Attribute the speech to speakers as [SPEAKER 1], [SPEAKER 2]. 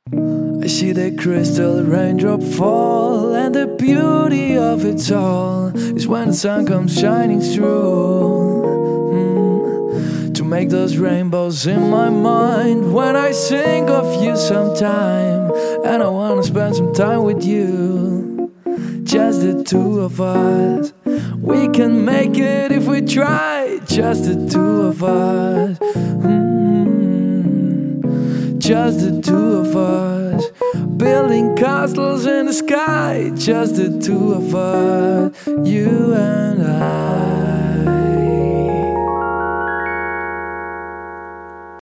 [SPEAKER 1] I see the crystal raindrop fall, and the beauty of it all is when the sun comes shining through. To make those rainbows in my mind when I think of you sometime, and I wanna spend some time with you, just the two of us. We can make it if we try, just the two of us. Just the two of us, building castles in the sky, just the two of us, you and I.